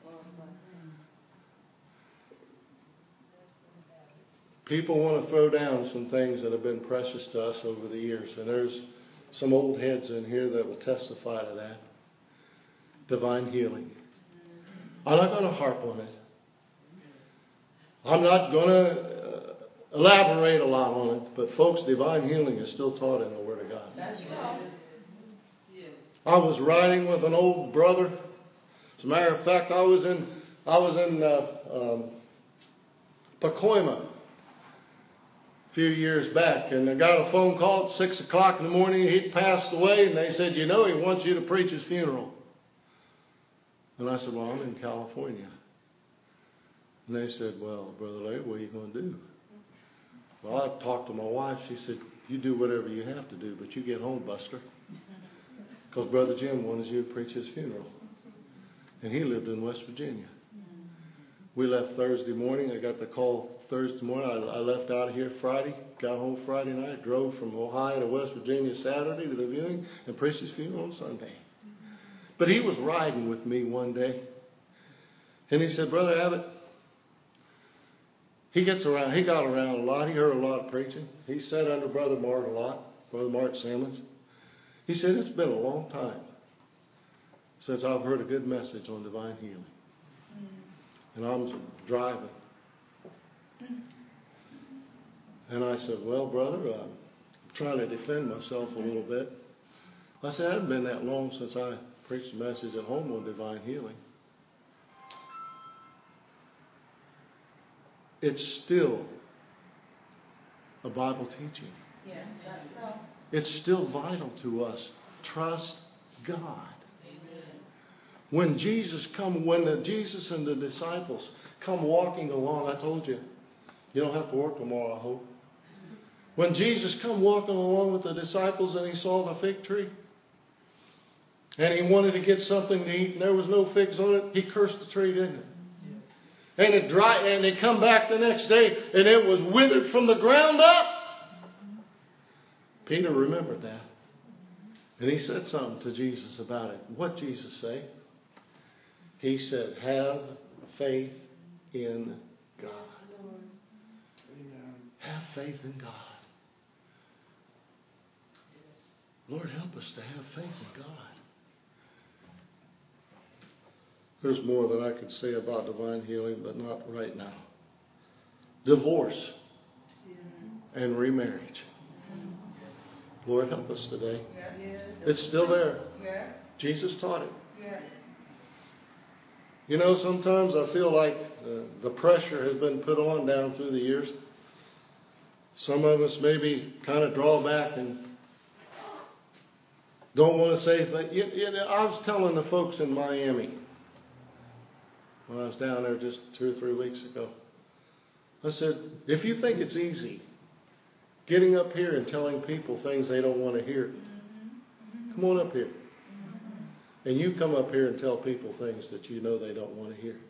People want to throw down some things that have been precious to us over the years. And there's some old heads in here that will testify to that. Divine healing. I'm not going to harp on it. I'm not going to elaborate a lot on it. But folks, divine healing is still taught in the Word of God. That's right. I was riding with an old brother. As a matter of fact, I was in Pacoima a few years back, and I got a phone call at 6 o'clock in the morning. He'd passed away, and they said, he wants you to preach his funeral. And I said, well, I'm in California. And they said, well, Brother Larry, what are you going to do? Well, I talked to my wife. She said, you do whatever you have to do, but you get home, Buster. Because Brother Jim wanted you to preach his funeral. And he lived in West Virginia. We left Thursday morning. I got the call Thursday morning. I left out of here Friday, got home Friday night, drove from Ohio to West Virginia Saturday to the viewing, and preached his funeral on Sunday. But he was riding with me one day. And he said, Brother Abbott, he got around a lot. He heard a lot of preaching. He sat under Brother Mart a lot, Brother Mart Simmons. He said, it's been a long time since I've heard a good message on divine healing. And I'm driving. And I said, well, brother, I'm trying to defend myself a little bit. I said, it hasn't been that long since I preached a message at home on divine healing. It's still a Bible teaching. Yes. It's still vital to us. Trust God. When Jesus and the disciples come walking along, I told you, you don't have to work tomorrow, I hope. When Jesus come walking along with the disciples and he saw the fig tree, and he wanted to get something to eat, and there was no figs on it, he cursed the tree, didn't he? And it dried, and they come back the next day, and it was withered from the ground up. Peter remembered that. And he said something to Jesus about it. What did Jesus say? He said, have faith in God. Have faith in God. Lord, help us to have faith in God. There's more that I could say about divine healing, but not right now. Divorce and remarriage. Lord, help us today. It's still there. Jesus taught it. You know, sometimes I feel like the pressure has been put on down through the years. Some of us maybe kind of draw back and don't want to say things. I was telling the folks in Miami when I was down there just 2 or 3 weeks ago. I said, if you think it's easy getting up here and telling people things they don't want to hear, come on up here. And you come up here and tell people things that you know they don't want to hear.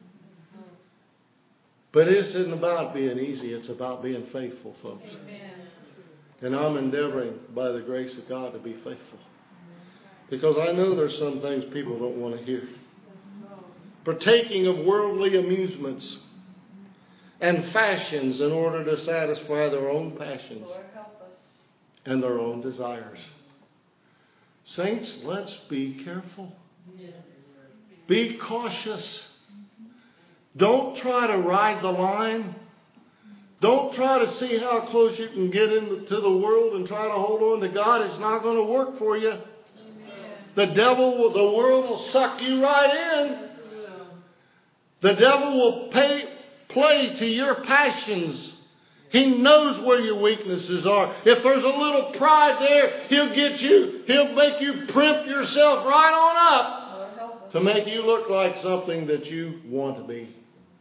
But it isn't about being easy. It's about being faithful, folks. Amen. And I'm endeavoring, by the grace of God, to be faithful. Because I know there's some things people don't want to hear. Partaking of worldly amusements and fashions in order to satisfy their own passions and their own desires. Saints, let's be careful. Be cautious. Don't try to ride the line. Don't try to see how close you can get into the world and try to hold on to God. It's not going to work for you. The world will suck you right in. The devil will play to your passions. He knows where your weaknesses are. If there's a little pride there, he'll get you. He'll make you primp yourself right on up to make you look like something that you want to be.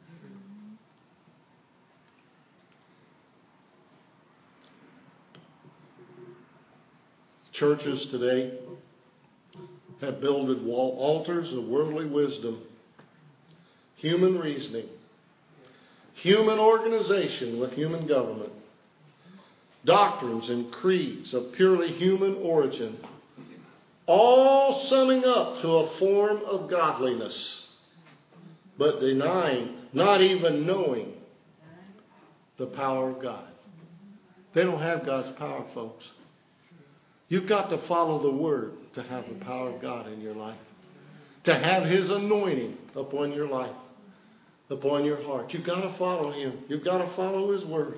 Churches today have builded altars of worldly wisdom, human reasoning, human organization with human government, doctrines and creeds of purely human origin, all summing up to a form of godliness, but denying, not even knowing the power of God. They don't have God's power, folks. You've got to follow the Word to have the power of God in your life. To have His anointing upon your life, upon your heart. You've got to follow Him. You've got to follow His Word.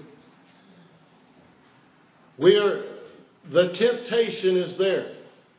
The temptation is there.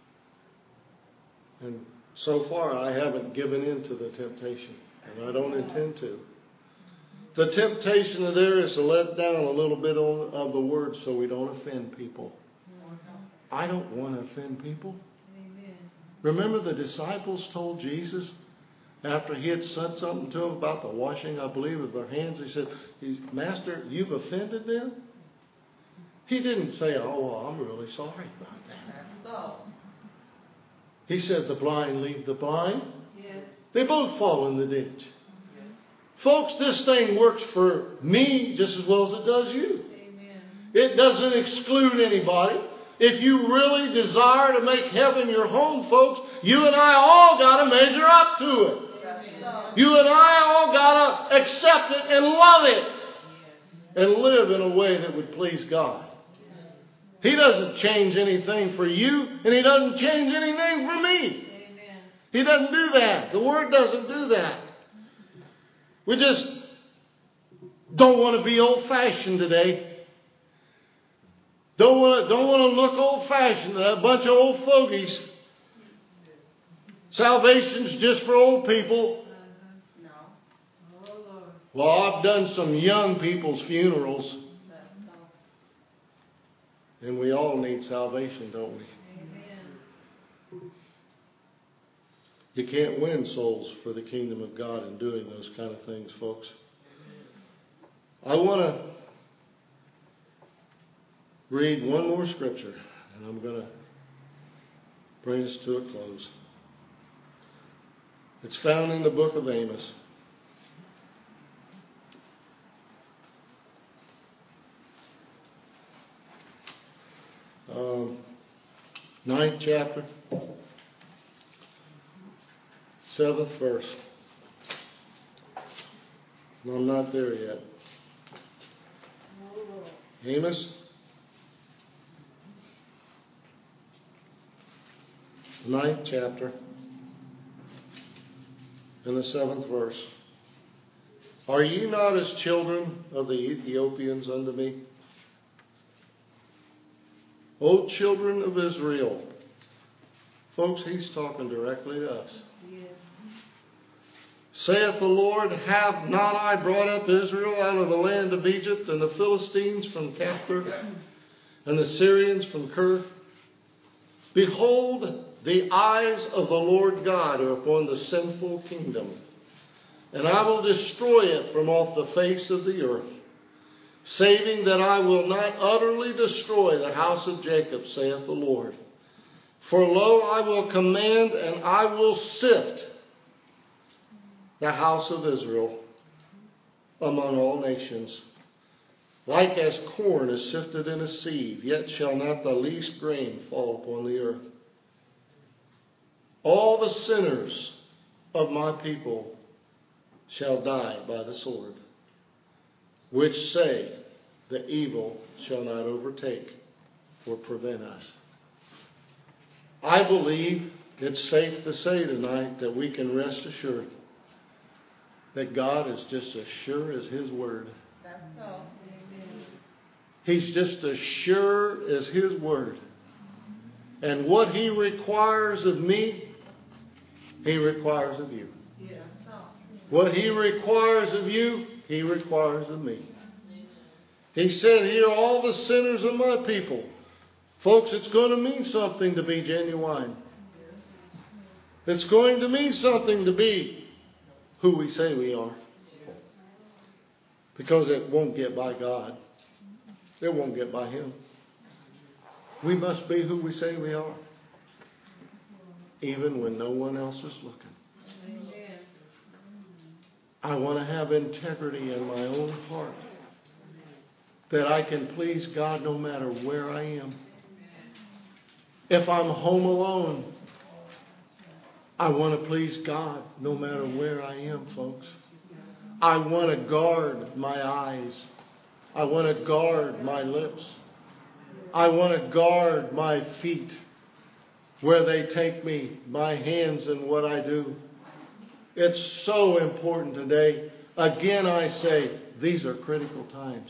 And so far I haven't given in to the temptation. And I don't intend to. The temptation there is to let down a little bit of the Word so we don't offend people. I don't want to offend people. Amen. Remember the disciples told Jesus after he had said something to them about the washing, I believe, of their hands. He said, Master, you've offended them? He didn't say, oh, well, I'm really sorry about that. He said, the blind lead the blind. Yes. They both fall in the ditch. Yes. Folks, this thing works for me just as well as it does you. Amen. It doesn't exclude anybody. If you really desire to make heaven your home, folks, you and I all got to measure up to it. You and I all got to accept it and love it. And live in a way that would please God. He doesn't change anything for you, and He doesn't change anything for me. He doesn't do that. The Word doesn't do that. We just don't want to be old-fashioned today. Don't want to look old-fashioned, a bunch of old fogies. Salvation's just for old people. Well, I've done some young people's funerals. And we all need salvation, don't we? You can't win souls for the kingdom of God in doing those kind of things, folks. I want to read one more scripture, and I'm going to bring us to a close. It's found in the book of Amos. Ninth chapter, 7th verse. No, I'm not there yet. Amos, 9th chapter, and the 7th verse. Are ye not as children of the Ethiopians unto me? O children of Israel. Folks, he's talking directly to us. Yes. Saith the Lord, have not I brought up Israel out of the land of Egypt, and the Philistines from Caphtor, and the Syrians from Kir? Behold, the eyes of the Lord God are upon the sinful kingdom, and I will destroy it from off the face of the earth, saving that I will not utterly destroy the house of Jacob, saith the Lord. For lo, I will command, and I will sift the house of Israel among all nations. Like as corn is sifted in a sieve, yet shall not the least grain fall upon the earth. All the sinners of my people shall die by the sword, which say, the evil shall not overtake or prevent us. I believe it's safe to say tonight that we can rest assured that God is just as sure as His Word. That's so. He's just as sure as His Word. And what He requires of me, He requires of you. Yeah. What He requires of you, He requires of me. He said, here are all the sinners of my people. Folks, it's going to mean something to be genuine. It's going to mean something to be who we say we are. Because it won't get by God. It won't get by Him. We must be who we say we are. Even when no one else is looking. I want to have integrity in my own heart. That I can please God no matter where I am. If I'm home alone, I want to please God no matter where I am, folks. I want to guard my eyes. I want to guard my lips. I want to guard my feet where they take me, my hands and what I do. It's so important today. Again, I say, these are critical times.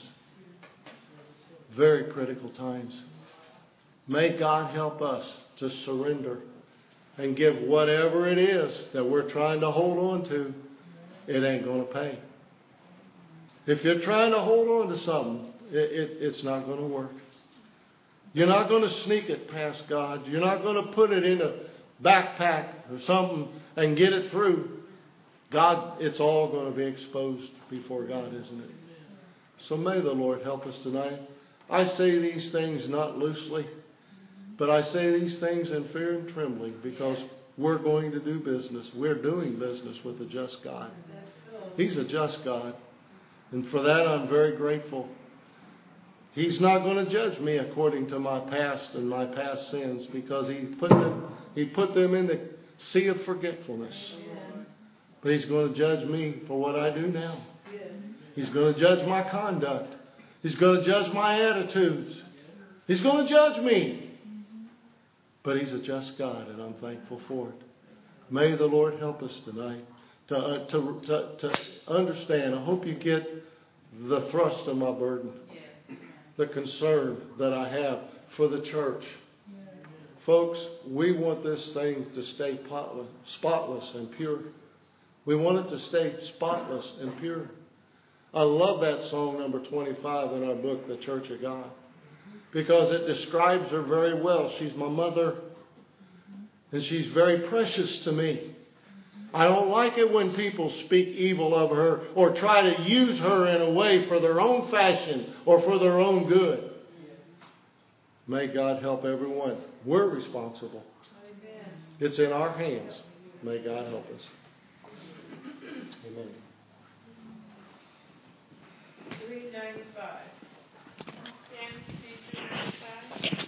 Very critical times. May God help us to surrender and give whatever it is that we're trying to hold on to. It ain't going to pay. If you're trying to hold on to something, it's not going to work. You're not going to sneak it past God. You're not going to put it in a backpack or something and get it through. God, it's all going to be exposed before God, isn't it? So may the Lord help us tonight. I say these things not loosely, but I say these things in fear and trembling because we're going to do business. We're doing business with a just God. He's a just God. And for that, I'm very grateful. He's not going to judge me according to my past and my past sins because He put them in the sea of forgetfulness. But He's going to judge me for what I do now. He's going to judge my conduct. He's going to judge my attitudes. He's going to judge me. But He's a just God, and I'm thankful for it. May the Lord help us tonight to understand. I hope you get the thrust of my burden. the concern that I have for the church. Folks, we want this thing to stay spotless and pure. We want it to stay spotless and pure. I love that song number 25 in our book, The Church of God, because it describes her very well. She's my mother, and she's very precious to me. I don't like it when people speak evil of her or try to use her in a way for their own fashion or for their own good. May God help everyone. We're responsible. Amen. It's in our hands. May God help us. Amen. 395. Stand, 395.